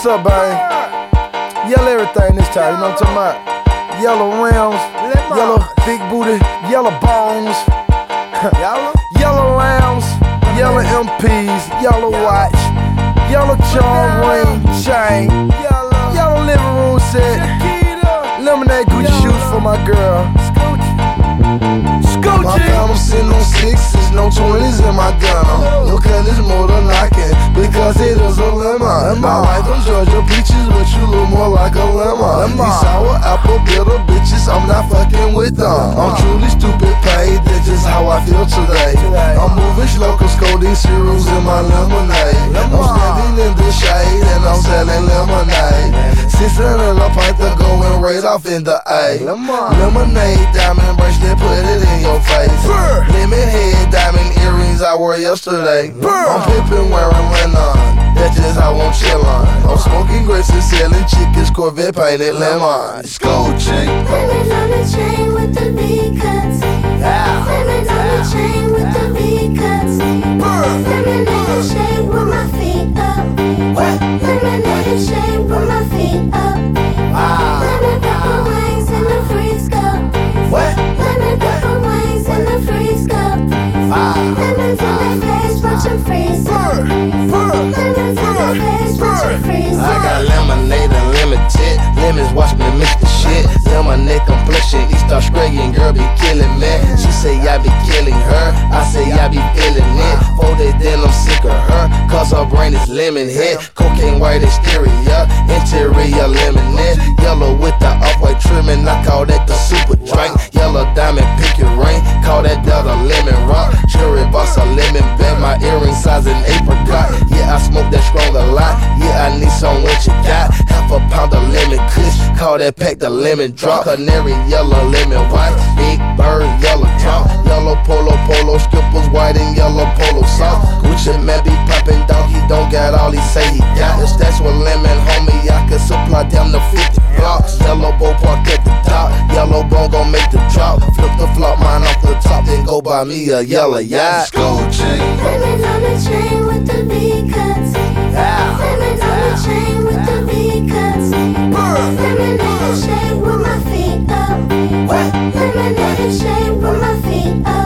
What's up, babe? Yellow everything this time, you know what I'm talking about? Yellow rims, yellow big booty, yellow bones, yellow lambs, yellow MPs, yellow watch, yellow charm ring, chain, yellow living room set, lemonade Gucci shoes for my girl. My fam sitting on sixes, no 20s in my gun. Your cut is more than knocking because it is a lemon. I like them Georgia peaches, but you look more like a lemon. These sour apple bitter bitches, I'm not fucking with them. I'm truly stupid paid, that's just how I feel today. I'm moving slow cause codeine cereals in my lemonade. I'm standing in the shade and I'm selling lemonade. 600 a pint to going right off in the A. Lemonade, diamond bracelet, put it in your face. Lemon head, diamond earrings I wore yesterday. I'm pimpin' wearing linen, that's just how I'm chillin'. I'm smoking grapes and selling chickens, Corvette painted lemon. Scoochie. Lemon on the chain with the V cuts. Lemon on the chain with the V cuts. Lemonade shade with my feet up. Lemonade shade with my feet up. Lemon pepper wings in the freeze cup. Lemon pepper wings in the freeze cup. Lemons in the face, watch them freeze up. Lemons in the face, watch them freeze up. I got lemonade unlimited. Lemons watch me mix the shit. Lemonade complexion, East Australian girl be killing me. She say I be killing her, I say I be feeling it. 4 days then I'm sick of her, cause her brain is lemon head. Cocaine white exterior, interior lemonade. Yellow with the off-white trimming, I call that the super drink. Yellow diamond picket ring, call that Delta lemon rock. Cherry boss a lemon bag, my earring size an apricot. Yeah, I smoke that strong a lot, yeah, I need some what you got. Half a pound of lemon kush, call that pack the lemon drop. Canary yellow, lemon white, big bird, yellow top. Yellow polo, skippers white and yellow polo sauce. Gucci man be poppin' dog, he don't got all he say he got. If that's what lemon, homie, I can supply down to 50 blocks. Yellow bow park at the top, yellow bone gon' make the drop. Flip the flop, mine off the top, then go buy me a yellow yacht. Scoochie. Lemon on the chain with the V cuts. Lemon on the chain with the V cuts. Lemonade shade with my feet up. Lemonade shade with my feet up.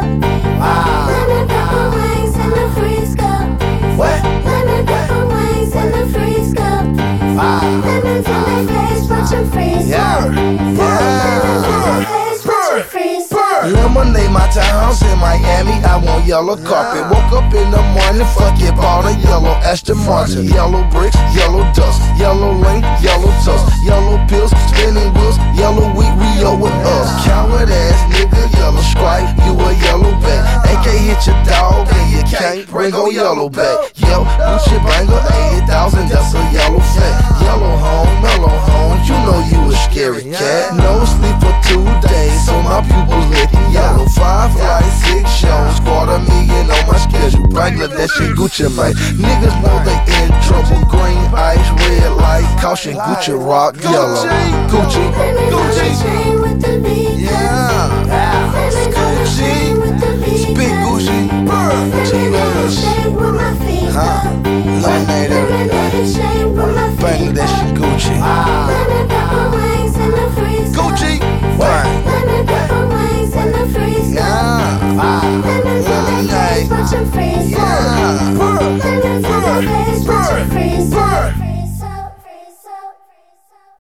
Lemon pepper wings in the freeze cup. Lemon pepper wings in the freeze cup. Lemons in the face, watch them freeze up. Lemons in the face, watch them freeze up. Lemonade, my townhouse in Miami, I want yellow carpet. Woke up in the morning, fuck it, bought a yellow Aston Martin. Yellow bricks, yellow dust, yellow lane, yellow tusk, yellow pills, spinning wheels, yellow wheat, Rio with us. Coward ass nigga, yellow stripe, you a yellow back. AK hit your dog and you can't bring on yellow back. Yo, Gucci banger, 80,000, that's a yellow fat. Yellow home, mellow home, you know you a scary cat. No sleep for 2 days, so my pupils lit yellow. 5 flights, 6 shows, $250,000 on my schedule. Bangladesh and Gucci, man. Niggas know they in trouble. Green ice, red light, caution, Gucci rock, yellow. Gucci, Lemon on the chain with the V cuts. Lemon on the chain with the V Big cuts. Gucci, Lemonade shade with my feet up. Lemonade, Lemonade shade with my feet Bangladesh and Gucci. Lemon pepper wings in the freeze cup. Gucci, bang. Lemon pepper wings in the freeze cup. Lemons in the face, watch them freeze up.